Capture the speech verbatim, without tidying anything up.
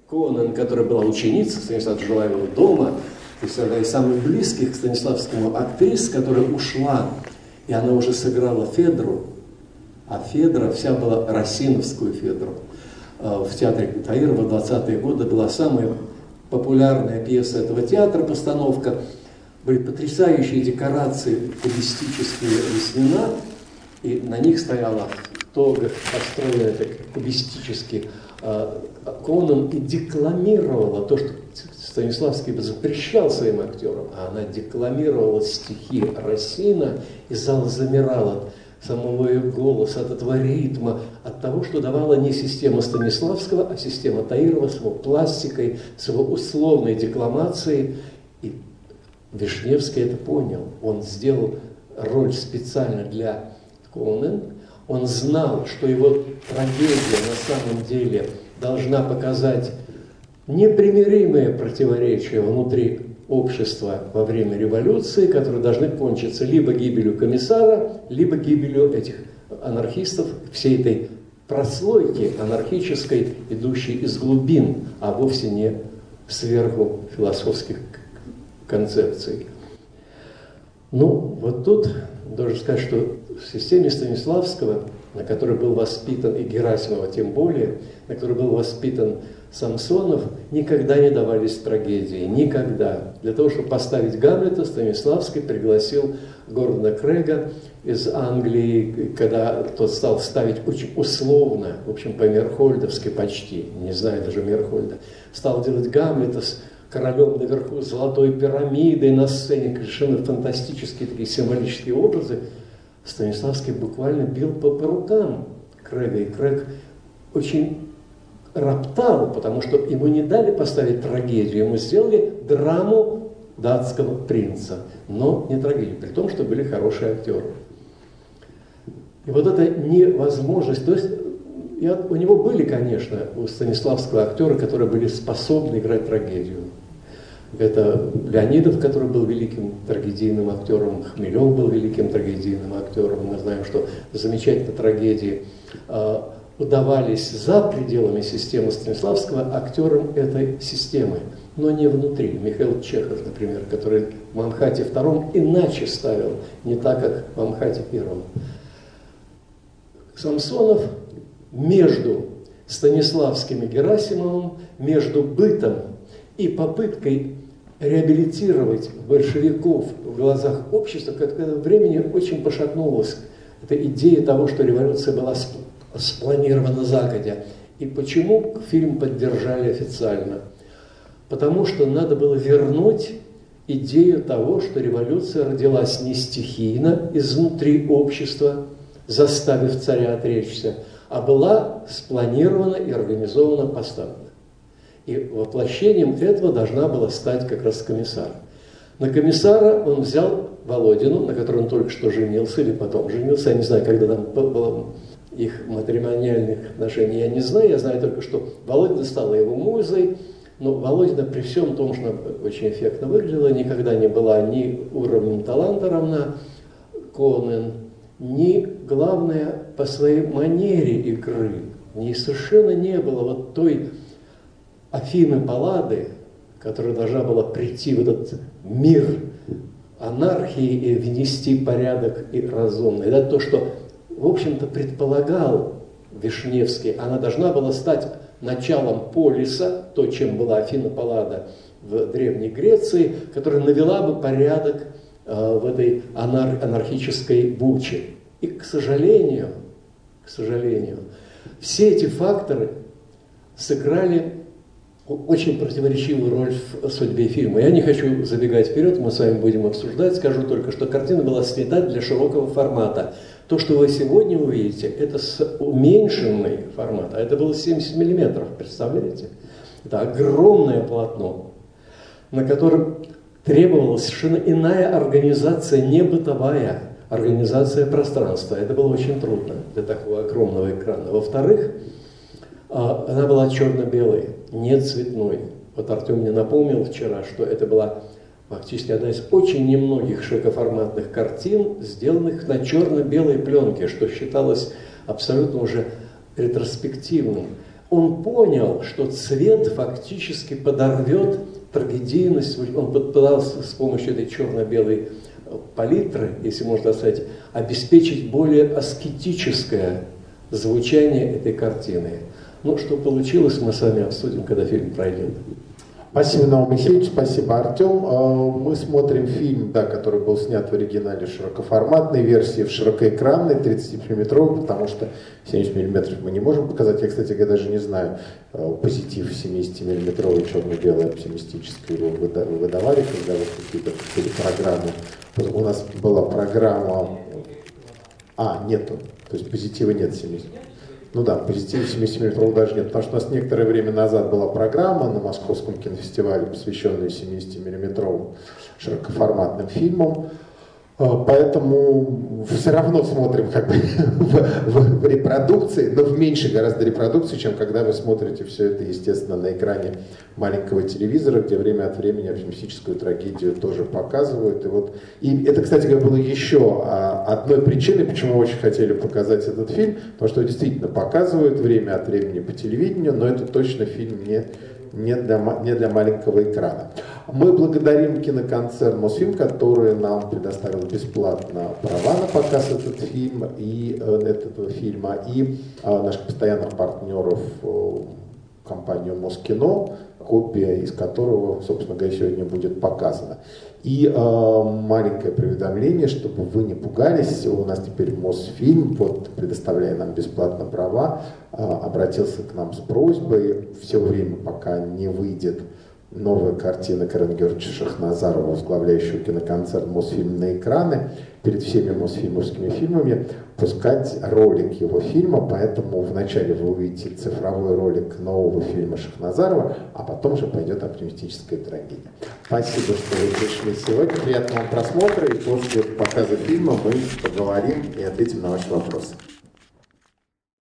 Конан, которая была ученицей Станислава, жила его дома, то есть одна из самых близких к Станиславскому актрис, которая ушла, и она уже сыграла Федру, а Федра вся была Расиновскую Федру. В театре Таирова в двадцатые годы была самая популярная пьеса этого театра, постановка. Были потрясающие декорации, кубистические леснина, и на них стояла тога, построенная так кубистически. Конан и декламировала то, что Станиславский запрещал своим актерам, а она декламировала стихи Расина, и зал замирал от самого ее голоса, от этого ритма, от того, что давала не система Станиславского, а система Таирова с его пластикой, с его условной декламацией. И Вишневский это понял. Он сделал роль специально для Конан. Он знал, что его трагедия на самом деле должна показать непримиримые противоречия внутри общества во время революции, которые должны кончиться либо гибелью комиссара, либо гибелью этих анархистов, всей этой прослойки анархической, идущей из глубин, а вовсе не сверху философских концепций. Ну, вот тут должен сказать, что в системе Станиславского, на которой был воспитан и Герасимова тем более, на которой был воспитан Самсонов, никогда не давались трагедии, никогда. Для того, чтобы поставить Гамлета, Станиславский пригласил Гордона Крэга из Англии, когда тот стал ставить очень условно, в общем, по-мерхольдовски почти, не знаю даже Мерхольда, стал делать Гамлета с королем наверху, с золотой пирамидой на сцене, совершенно фантастические такие символические образы. Станиславский буквально бил по, по рукам Крэга, и Крэг очень роптал, потому что ему не дали поставить трагедию, ему сделали драму датского принца, но не трагедию, при том, что были хорошие актеры. И вот эта невозможность, то есть я, у него были, конечно, у Станиславского актеры, которые были способны играть трагедию. Это Леонидов, который был великим трагедийным актером, Хмелев был великим трагедийным актером. Мы знаем, что замечательные трагедии э, удавались за пределами системы Станиславского актерам этой системы, но не внутри. Михаил Чехов, например, который в Амхате втором иначе ставил, не так, как в Амхате первом. Самсонов между Станиславским и Герасимовым, между бытом и попыткой реабилитировать большевиков в глазах общества, к этому времени очень пошатнулась эта идея того, что революция была спланирована загодя. И почему фильм поддержали официально? Потому что надо было вернуть идею того, что революция родилась не стихийно изнутри общества, заставив царя отречься, а была спланирована и организована поставлена. И воплощением этого должна была стать как раз комиссар. На комиссара он взял Володину, на которой он только что женился или потом женился. Я не знаю, когда там было их матримониальных отношений, я не знаю. Я знаю только, что Володина стала его музой. Но Володина при всем том, что она очень эффектно выглядела, никогда не была ни уровнем таланта равна Конан, ни, главное, по своей манере игры. Ни совершенно не было вот той Афины Паллады, которая должна была прийти в этот мир анархии и внести порядок и разумный. Это то, что, в общем-то, предполагал Вишневский. Она должна была стать началом полиса, то, чем была Афина Паллада в Древней Греции, которая навела бы порядок э, в этой анар- анархической буче. И, к сожалению, к сожалению, все эти факторы сыграли очень противоречивую роль в судьбе фильма. Я не хочу забегать вперед, мы с вами будем обсуждать, скажу только, что картина была снята для широкого формата. То, что вы сегодня увидите, это с уменьшенный формат, а это было семьдесят миллиметров, представляете? Это огромное полотно, на котором требовалась совершенно иная организация, не бытовая, организация пространства. Это было очень трудно для такого огромного экрана. Во-вторых, она была черно-белой, не цветной. Вот Артем мне напомнил вчера, что это была фактически одна из очень немногих широкоформатных картин, сделанных на черно-белой пленке, что считалось абсолютно уже ретроспективным. он понял, что цвет фактически подорвет трагедийность. Он пытался с помощью этой черно-белой палитры, если можно сказать, обеспечить более аскетическое звучание этой картины. Ну, что получилось, мы с вами обсудим, когда фильм пройдет. Спасибо, Наум Михеевич, спасибо, Артем. Мы смотрим фильм, да, который был снят в оригинале в широкоформатной версии, в широкоэкранной, тридцатимиллиметровой, потому что семьдесят миллиметров мы не можем показать. Я, кстати, даже не знаю, позитив семидесятимиллиметровый, черно-белый, оптимистический его выдавали, когда вот какие-то телепрограммы. У нас была программа... А, нету, то есть позитива нет семидесяти. Ну да, позитива семидесятимиллиметрового даже нет, потому что у нас некоторое время назад была программа на Московском кинофестивале, посвященная семидесятимиллиметровым широкоформатным фильмам. Поэтому все равно смотрим как бы в, в, в репродукции, но в меньшей гораздо репродукции, чем когда вы смотрите все это, естественно, на экране маленького телевизора, где время от времени оптимистическую трагедию тоже показывают. И, вот, и это, кстати говоря, было еще одной причиной, почему мы очень хотели показать этот фильм, потому что действительно показывают время от времени по телевидению, но это точно фильм не... Не для, не для маленького экрана. Мы благодарим киноконцерн «Мосфильм», который нам предоставил бесплатно права на показ этого фильма и, э, этого фильма, и э, наших постоянных партнеров, э, компанию «Москино», копия из которого, собственно говоря, сегодня будет показана. И э, маленькое предуведомление, чтобы вы не пугались, у нас теперь Мосфильм, вот, предоставляя нам бесплатно права, э, обратился к нам с просьбой все время, пока не выйдет новая картина Карена Георгиевича Шахназарова, возглавляющего киноконцерн «Мосфильм» на экраны, перед всеми мосфильмовскими фильмами пускать ролик его фильма, поэтому вначале вы увидите цифровой ролик нового фильма Шахназарова, а потом же пойдет оптимистическая трагедия. Спасибо, что вы пришли сегодня, приятного вам просмотра, и после показа фильма мы поговорим и ответим на ваши вопросы.